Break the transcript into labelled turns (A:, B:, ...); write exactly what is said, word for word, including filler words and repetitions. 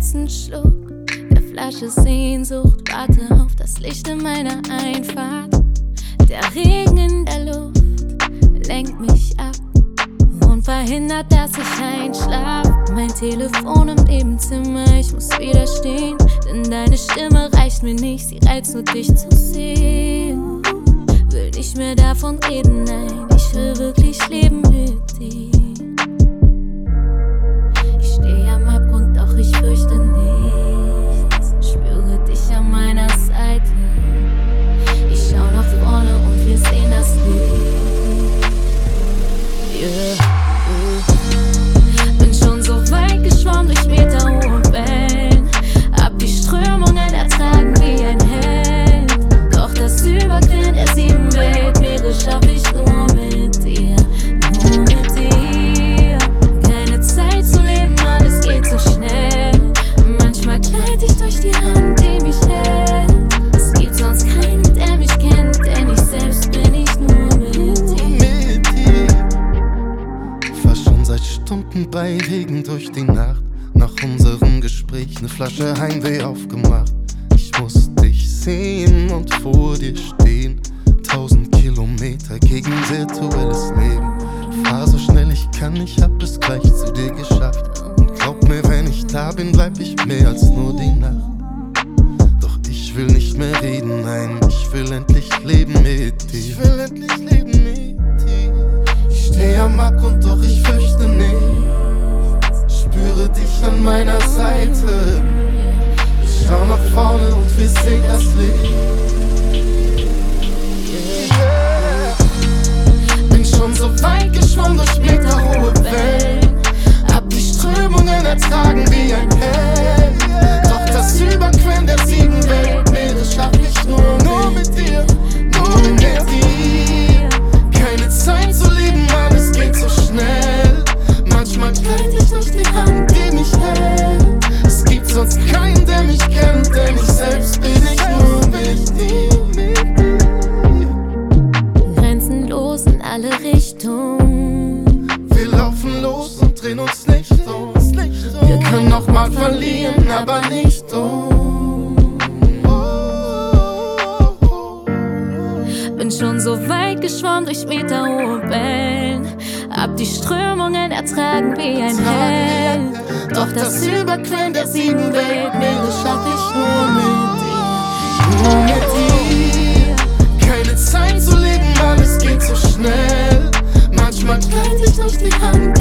A: letzten Schluck der Flasche Sehnsucht, warte auf das Licht in meiner Einfahrt. Der Regen in der Luft lenkt mich ab und verhindert, dass ich einschlaf. Mein Telefon im Nebenzimmer, ich muss widerstehen, denn deine Stimme reicht mir nicht, sie reizt nur dich zu sehen. Will nicht mehr davon reden, nein, ich will wirklich leben mit dir. Ich stehe am Abgrund, doch ich fürchte nichts. Spüre dich an meiner Seite. Ich schau nach vorne und wir sehen das Licht. Yeah. Bin schon so weit geschwommen durch meterhohe Wellen, hab die Strömungen ertragen wie ein Held. Doch das Überqueren der sieben Weltmeere schaff ich nur mit dir, nur mit dir. Keine Zeit zu leben, alles geht so schnell. Manchmal gleite ich durch die Hand, die mich hält. Es gibt sonst keinen, der mich kennt, denn ich selbst bin ich nur mit dir.
B: Fahr schon seit Stunden bei Regen durch die Nacht. Nach unserem Gespräch ne Flasche Heimweh aufgemacht. Ich muss dich sehen und vor dir stehen. Tausend Kilometer gegen virtuelles Leben. Fahr so schnell ich kann, ich hab es gleich zu dir geschafft. Und glaub mir, wenn ich da bin, bleib ich mehr als nur die Nacht. Doch ich will nicht mehr reden, nein, ich will endlich leben mit dir. Ich will endlich leben mit dir. Ich steh am Abgrund, doch ich fürchte nichts. Spüre dich an meiner Seite. Ich schau nach vorne und wir sehen das Licht. Yeah. Bin schon so weit geschwommen durch meterhohe Wellen, hab die Strömungen ertragen wie ein Held. Doch das Überqueren der sieben Weltmeere schaff ich nur, nur mit dir, nur mit dir. Keine Zeit zu leben, alles geht so schnell. Manchmal gleite ich durch die Hand, die mich hält. Es gibt sonst keinen, der mich kennt, denn ich selbst bin ich nur mit dir.
A: Grenzenlos in alle Richtungen.
B: Wir laufen los und drehen uns nicht um. Wir können noch mal verlieren, aber nicht um.
A: Bin schon so weit geschwommen durch meterhohe Wellen, hab die Strömungen ertragen wie ein Held.
B: Doch das Überqueren der sieben Weltmeere schaff ich nur mit dir, nur mit dir. Keine Zeit zu leben, alles geht so schnell. Manchmal gleite ich durch die Hand,